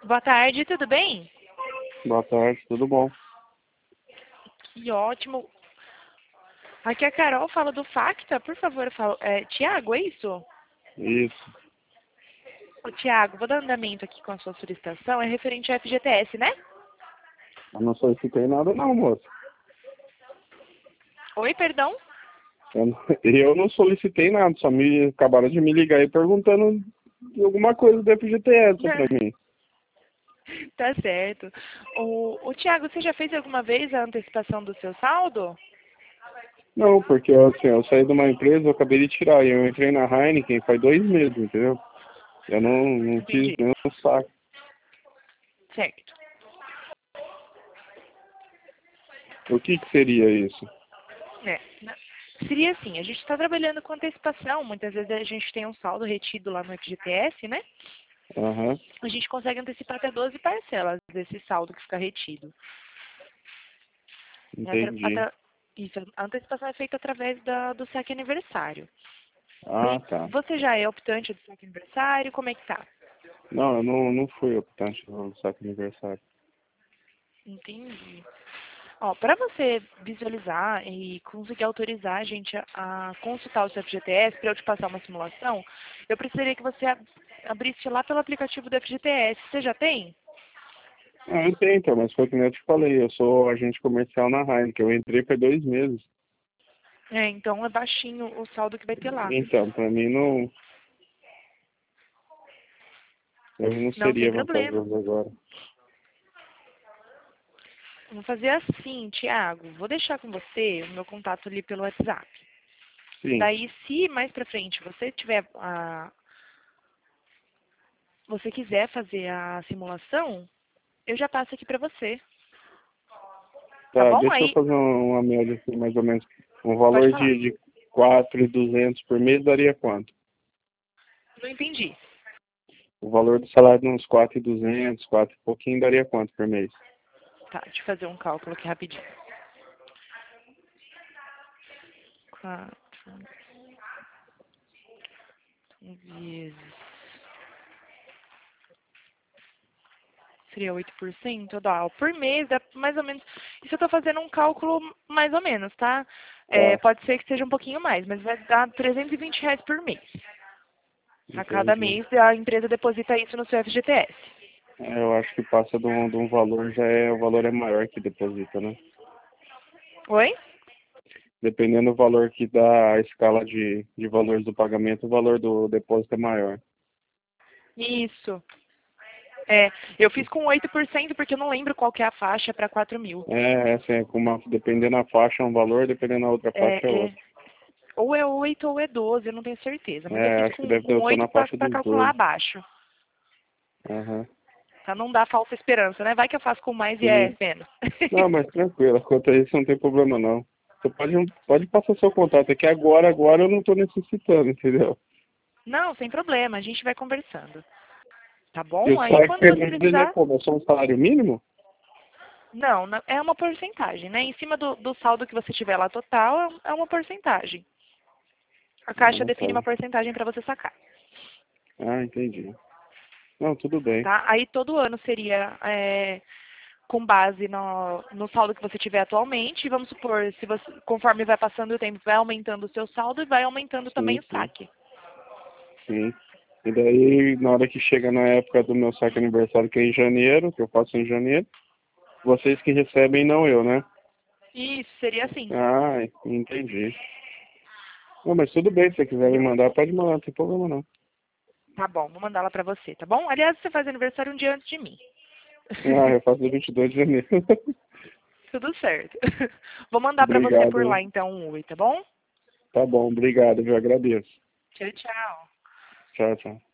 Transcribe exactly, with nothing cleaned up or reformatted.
Boa tarde, tudo bem? Boa tarde, tudo bom? Que ótimo. Aqui é a Carol, fala do Facta, por favor, fala. É, Tiago, é isso? Isso. Ô, Tiago, vou dar andamento aqui com a sua solicitação, é referente ao F G T S, né? Eu não solicitei nada não, moço. Oi, perdão? Eu não, eu não solicitei nada, só me acabaram de me ligar aí perguntando de alguma coisa do F G T S pra mim. Tá certo. O, o Tiago, você já fez alguma vez a antecipação do seu saldo? Não, porque assim, eu saí de uma empresa, eu acabei de tirar, e eu entrei na Heineken faz dois meses, entendeu? Eu não, não fiz Entendi. nenhum saco. Certo. O que que seria isso? É. na- Seria assim, a gente está trabalhando com antecipação, muitas vezes a gente tem um saldo retido lá no F G T S, né? Aham, A gente consegue antecipar até doze parcelas desse saldo que fica retido. Né, atra- entendi. atra- Isso, a antecipação é feita através da, do saque aniversário. Ah, Vo- tá. Você já é optante do saque aniversário? Como é que tá? Não, eu não, não fui optante do saco aniversário. Entendi. Ó, para você visualizar e conseguir autorizar a gente a, a consultar o seu F G T S, para eu te passar uma simulação, eu precisaria que você ab- abrisse lá pelo aplicativo do F G T S. Você já tem? Ah, eu tenho, então, mas foi o que eu te falei, eu sou agente comercial na Heineken, eu entrei faz dois meses. É, então é baixinho o saldo que vai ter lá. Então, pra mim não, eu não Não, sem seria problema. vantajoso agora. Vamos fazer assim, Tiago. Vou deixar com você o meu contato ali pelo WhatsApp. Sim. Daí, se mais pra frente você tiver a, você quiser fazer a simulação, eu já passo aqui pra você, tá Tá, bom? deixa eu Aí, fazer um- uma média assim, mais ou menos. Um pode valor falar. de, de quatro mil e duzentos por mês daria quanto? Não entendi. O valor do salário de uns quatro mil e duzentos, quatro e pouquinho daria quanto por mês? Tá, deixa eu fazer um cálculo aqui rapidinho. Quatro vezes. Seria oito por cento? Dá, ó, por mês, dá mais ou menos. Isso eu tô fazendo um cálculo mais ou menos, tá? É, Tá, pode ser que seja um pouquinho mais, mas vai dar trezentos e vinte reais por mês. A cada entendi. mês a empresa deposita isso no seu F G T S. É, eu acho que passa de um, de um valor, já é, o valor é maior que deposita, né? Oi? Dependendo do valor que dá a escala de, de valores do pagamento, o valor do depósito é maior. Isso. É, eu fiz com oito por cento porque eu não lembro qual que é a faixa para quatro mil. É, assim, é com uma, dependendo da faixa é um valor, dependendo da outra faixa é É, é, outro. ou é oito ou é doze, eu não tenho certeza. Mas eu É, fiz acho que com, deve ter, com eu tô oito na para faixa dos calcular doze. abaixo. Aham. Pra não dar falsa esperança, né? Vai que eu faço com mais e é Sim. menos. Não, mas tranquilo, quanto a isso não tem problema não. Você pode, pode passar seu contato, é que agora, agora eu não estou necessitando, entendeu? Não, sem problema, a gente vai conversando. Tá E bom? o Aí salário quando que você ele é precisar. como? É só um salário mínimo? Não, não- é uma porcentagem, né? Em cima do, do saldo que você tiver lá total, é um- é uma porcentagem. A Caixa Ah, tá. define uma porcentagem para você sacar. Ah, entendi. Não, tudo bem. Tá? Aí todo ano seria é, com base no, no saldo que você tiver atualmente. E vamos supor, se você, conforme vai passando o tempo, vai aumentando o seu saldo e vai aumentando também Sim, o sim, saque. sim. E daí, na hora que chega na época do meu saque aniversário, que é em janeiro, que eu faço em janeiro, vocês que recebem, não eu, né? Isso, seria assim. Ah, entendi. Não, mas tudo bem, se você quiser me Entendeu? mandar, pode mandar, não tem problema não. Tá bom, vou mandar ela pra você, tá bom? Aliás, você faz aniversário um dia antes de mim. Ah, eu faço dia vinte e dois de janeiro. Tudo certo. Vou mandar pra você Obrigado, por lá hein? então um oi, tá bom? Tá bom, obrigado, eu agradeço. Tchau, tchau. Tchau, tchau.